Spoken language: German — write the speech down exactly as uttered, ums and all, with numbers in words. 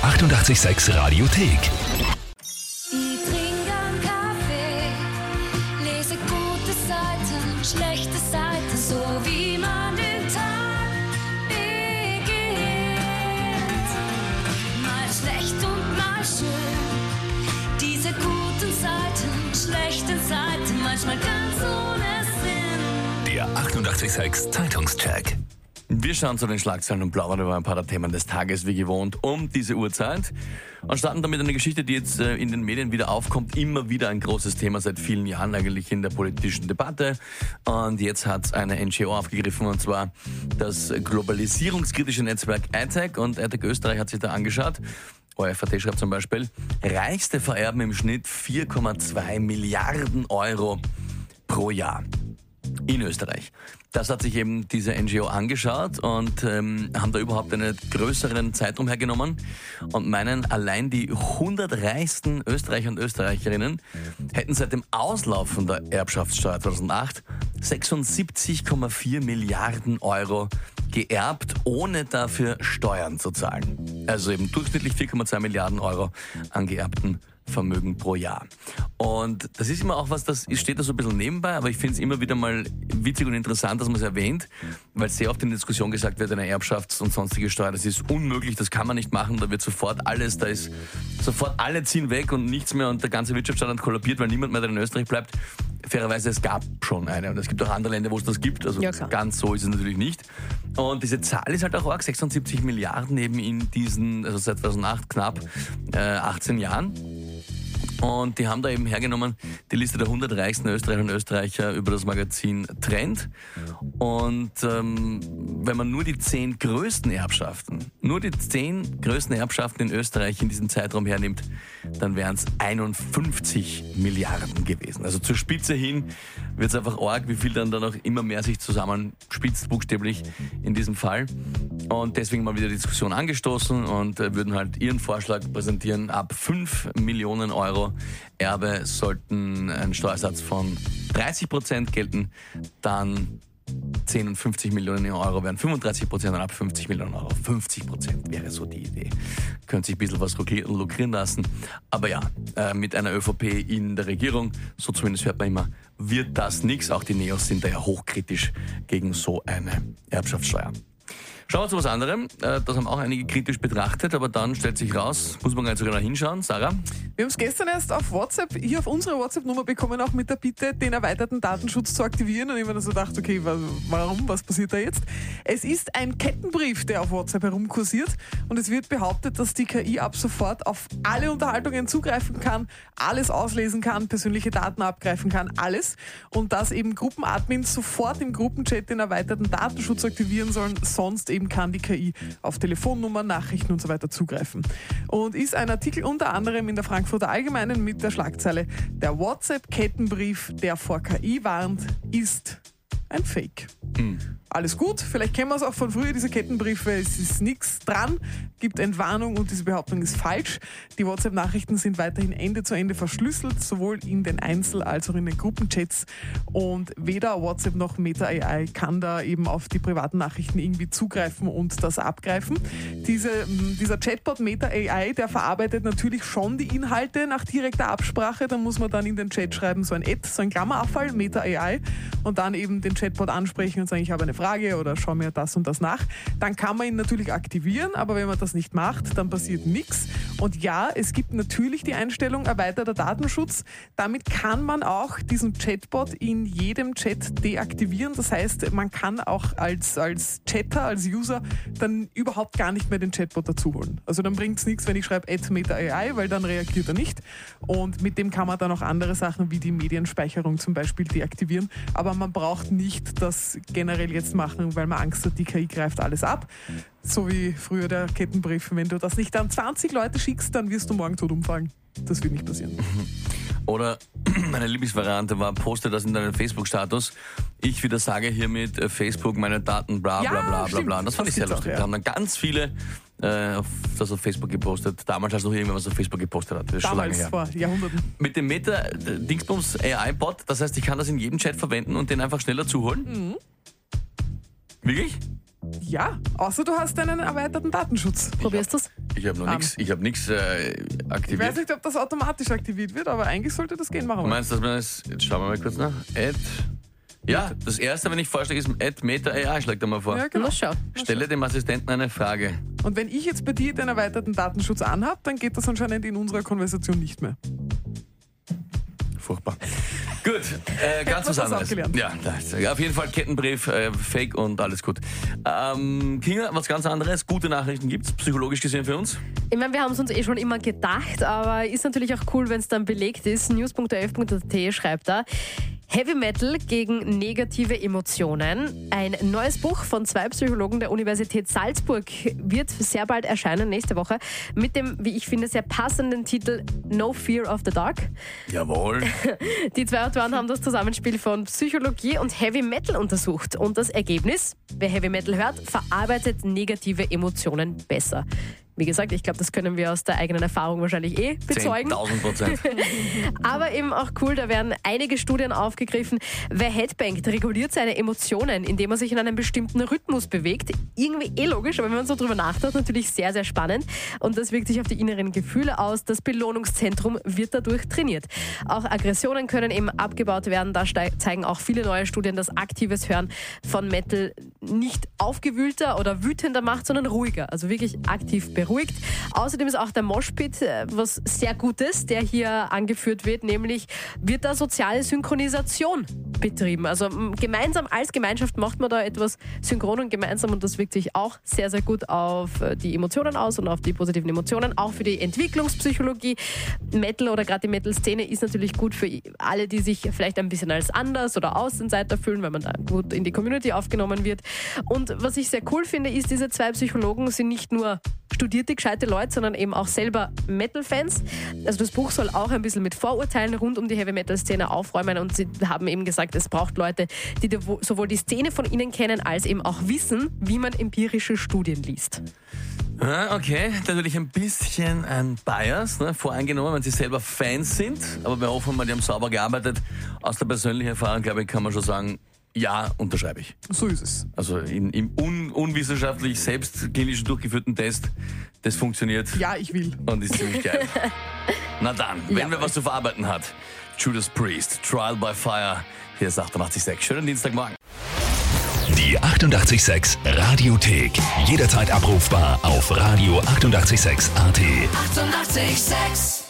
achtundachtzig Komma sechs Radiothek. Ich trinke einen Kaffee, lese gute Seiten, schlechte Seiten, so wie man den Tag beginnt. Mal schlecht und mal schön, diese guten Seiten, schlechten Seiten, manchmal ganz ohne Sinn. Der achtundachtzig Komma sechs Zeitungscheck. Wir schauen zu den Schlagzeilen und plaudern über ein paar der Themen des Tages, wie gewohnt, um diese Uhrzeit. Und starten damit eine Geschichte, die jetzt äh, in den Medien wieder aufkommt. Immer wieder ein großes Thema seit vielen Jahren eigentlich in der politischen Debatte. Und jetzt hat eine N G O aufgegriffen, und zwar das globalisierungskritische Netzwerk A T A C. Und A T A C Österreich hat sich da angeschaut. O F A T schreibt zum Beispiel, Reichste vererben im Schnitt vier Komma zwei Milliarden Euro pro Jahr in Österreich. Das hat sich eben diese N G O angeschaut und ähm, haben da überhaupt einen größeren Zeitraum hergenommen und meinen, allein die hundert reichsten Österreicher und Österreicherinnen hätten seit dem Auslaufen der Erbschaftssteuer zweitausendacht sechsundsiebzig Komma vier Milliarden Euro geerbt, ohne dafür Steuern zu zahlen. Also eben durchschnittlich vier Komma zwei Milliarden Euro an geerbten Vermögen pro Jahr. Und das ist immer auch was, das steht da so ein bisschen nebenbei, aber ich finde es immer wieder mal witzig und interessant, dass man es erwähnt, weil sehr oft in der Diskussion gesagt wird, eine Erbschafts- und sonstige Steuer, das ist unmöglich, das kann man nicht machen, da wird sofort alles, da ist sofort alle ziehen weg und nichts mehr und der ganze Wirtschaftsstandard kollabiert, weil niemand mehr in Österreich bleibt. Fairerweise, es gab schon eine und es gibt auch andere Länder, wo es das gibt, also ja, ganz so ist es natürlich nicht. Und diese Zahl ist halt auch arg, sechsundsiebzig Milliarden eben in diesen, also seit zweitausendacht knapp äh, achtzehn Jahren. Und die haben da eben hergenommen die Liste der hundert reichsten Österreicher und Österreicher über das Magazin Trend. Und ähm, wenn man nur die zehn größten Erbschaften, nur die zehn größten Erbschaften in Österreich in diesem Zeitraum hernimmt, dann wären es einundfünfzig Milliarden gewesen. Also zur Spitze hin wird es einfach arg, wie viel dann da noch immer mehr sich zusammenspitzt, buchstäblich in diesem Fall. Und deswegen mal wieder die Diskussion angestoßen und äh, würden halt ihren Vorschlag präsentieren, ab fünf Millionen Euro Erbe sollten ein Steuersatz von dreißig Prozent gelten, dann zehn und fünfzig Millionen Euro wären fünfunddreißig Prozent und ab fünfzig Millionen Euro fünfzig Prozent wäre so die Idee. Könnte sich ein bisschen was lukrieren lassen. Aber ja, äh, mit einer ÖVP in der Regierung, so zumindest hört man immer, wird das nichts. Auch die Neos sind da ja hochkritisch gegen so eine Erbschaftssteuer. Schauen wir zu was anderem. Das haben auch einige kritisch betrachtet, aber dann stellt sich raus, muss man gar nicht so genau hinschauen. Sarah? Wir haben es gestern erst auf WhatsApp, hier auf unsere WhatsApp-Nummer bekommen, auch mit der Bitte, den erweiterten Datenschutz zu aktivieren. Und ich habe mir so gedacht, okay, warum, was passiert da jetzt? Es ist ein Kettenbrief, der auf WhatsApp herumkursiert und es wird behauptet, dass die K I ab sofort auf alle Unterhaltungen zugreifen kann, alles auslesen kann, persönliche Daten abgreifen kann, alles. Und dass eben Gruppenadmins sofort im Gruppenchat den erweiterten Datenschutz aktivieren sollen, sonst eben kann die K I auf Telefonnummern, Nachrichten und so weiter zugreifen. Und ist ein Artikel unter anderem in der Frankfurter Allgemeinen mit der Schlagzeile Der WhatsApp-Kettenbrief, der vor K I warnt, ist ein Fake. Mhm. Alles gut, vielleicht kennen wir es auch von früher, diese Kettenbriefe, es ist nichts dran, gibt Entwarnung und diese Behauptung ist falsch. Die WhatsApp-Nachrichten sind weiterhin Ende zu Ende verschlüsselt, sowohl in den Einzel- als auch in den Gruppenchats und weder WhatsApp noch Meta A I kann da eben auf die privaten Nachrichten irgendwie zugreifen und das abgreifen. Diese, dieser Chatbot Meta A I, der verarbeitet natürlich schon die Inhalte nach direkter Absprache, da muss man dann in den Chat schreiben, so ein Ad, so ein Klammerabfall, Meta A I und dann eben den Chatbot ansprechen und sagen, ich habe eine Frage oder schau mir das und das nach. Dann kann man ihn natürlich aktivieren, aber wenn man das nicht macht, dann passiert nichts. Und ja, es gibt natürlich die Einstellung erweiterter Datenschutz. Damit kann man auch diesen Chatbot in jedem Chat deaktivieren. Das heißt, man kann auch als, als Chatter, als User dann überhaupt gar nicht mehr den Chatbot dazu holen. Also dann bringt es nichts, wenn ich schreibe Add Meta A I, weil dann reagiert er nicht. Und mit dem kann man dann auch andere Sachen wie die Medienspeicherung zum Beispiel deaktivieren. Aber man braucht nicht das generell jetzt machen, weil man Angst hat, die K I greift alles ab. So wie früher der Kettenbrief. Wenn du das nicht an zwanzig Leute schickst, dann wirst du morgen tot umfallen. Das wird nicht passieren. Oder meine Lieblingsvariante war, poste das in deinen Facebook-Status. Ich wieder sage hiermit äh, Facebook meine Daten, bla bla Ja, bla bla stimmt. bla. Das fand Das ich sehr gibt's auch, lustig. ja. Da haben dann ganz viele äh, auf, das auf Facebook gepostet. Damals, als noch irgendjemand was auf Facebook gepostet hat. Das ist schon lange Damals, her. vor Jahrhunderten. Mit dem Meta-Dingsbums A I-Bot, das heißt, ich kann das in jedem Chat verwenden und den einfach schneller zuholen? Mhm. Wirklich? Ja, außer du hast einen erweiterten Datenschutz. Probierst du's? Ich habe noch an. nichts ich hab nix, äh, Ich weiß aktiviert. nicht, ob das automatisch aktiviert wird, aber eigentlich sollte das gehen. Machen Du wir. meinst, dass man es... Jetzt schauen wir mal kurz nach. Add... Ja, das erste, wenn ich vorschlage, ist Add Meta A I, schlag da mal vor. Ja, genau. Na schau. Stelle dem Assistenten eine Frage. Und wenn ich jetzt bei dir den erweiterten Datenschutz anhab, dann geht das anscheinend in unserer Konversation nicht mehr. Furchtbar. Gut, äh, ganz wir was was anderes. aufgelernt. Ja, das, auf jeden Fall Kettenbrief, äh, Fake und alles gut. Ähm, Kinga, was ganz anderes. Gute Nachrichten gibt's, psychologisch gesehen für uns. Ich meine, wir haben es uns eh schon immer gedacht, aber ist natürlich auch cool, wenn es dann belegt ist. news punkt o f punkt a t schreibt da: Heavy Metal gegen negative Emotionen. Ein neues Buch von zwei Psychologen der Universität Salzburg wird sehr bald erscheinen, nächste Woche, mit dem, wie ich finde, sehr passenden Titel No Fear of the Dark. Jawohl. Die zwei Autoren haben das Zusammenspiel von Psychologie und Heavy Metal untersucht. Und das Ergebnis: Wer Heavy Metal hört, verarbeitet negative Emotionen besser. Wie gesagt, ich glaube, das können wir aus der eigenen Erfahrung wahrscheinlich eh bezeugen. zehntausend Prozent. Aber eben auch cool, da werden einige Studien aufgegriffen. Wer headbangt, reguliert seine Emotionen, indem er sich in einem bestimmten Rhythmus bewegt. Irgendwie eh logisch, aber wenn man so drüber nachdenkt, natürlich sehr, sehr spannend. Und das wirkt sich auf die inneren Gefühle aus. Das Belohnungszentrum wird dadurch trainiert. Auch Aggressionen können eben abgebaut werden. Da zeigen auch viele neue Studien, dass aktives Hören von Metal nicht aufgewühlter oder wütender macht, sondern ruhiger. Also wirklich aktiv beruhigt. Außerdem ist auch der Moshpit äh, was sehr Gutes, der hier angeführt wird, nämlich wird da soziale Synchronisation betrieben. Also m, gemeinsam als Gemeinschaft macht man da etwas synchron und gemeinsam und das wirkt sich auch sehr, sehr gut auf äh, die Emotionen aus und auf die positiven Emotionen, auch für die Entwicklungspsychologie. Metal oder gerade die Metal-Szene ist natürlich gut für alle, die sich vielleicht ein bisschen als anders oder Außenseiter fühlen, weil man da gut in die Community aufgenommen wird. Und was ich sehr cool finde, ist, diese zwei Psychologen sind nicht nur studierte, gescheite Leute, sondern eben auch selber Metal-Fans. Also das Buch soll auch ein bisschen mit Vorurteilen rund um die Heavy-Metal-Szene aufräumen und sie haben eben gesagt, es braucht Leute, die sowohl die Szene von ihnen kennen, als eben auch wissen, wie man empirische Studien liest. Ah, okay, natürlich ein bisschen ein Bias, ne, voreingenommen, wenn sie selber Fans sind, aber wir hoffen mal, die haben sauber gearbeitet. Aus der persönlichen Erfahrung, glaube ich, kann man schon sagen, ja, unterschreibe ich. So ist es. Also in, im un, unwissenschaftlich selbst klinisch durchgeführten Test, das funktioniert Ja, ich will. und ist ziemlich geil. Na dann, wenn wer was zu verarbeiten hat, Judas Priest, Trial by Fire, hier ist achtundachtzig Komma sechs. Schönen Dienstagmorgen. Die achtundachtzig Komma sechs Radiothek. Jederzeit abrufbar auf radio achtundachtzig Komma sechs Punkt a t. Achtundachtzig Komma sechs.